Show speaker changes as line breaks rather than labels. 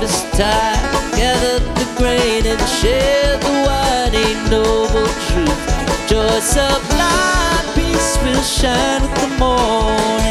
harvest time, gather the grain and share the wine. A noble truth, joy sublime, peace will shine with the morning.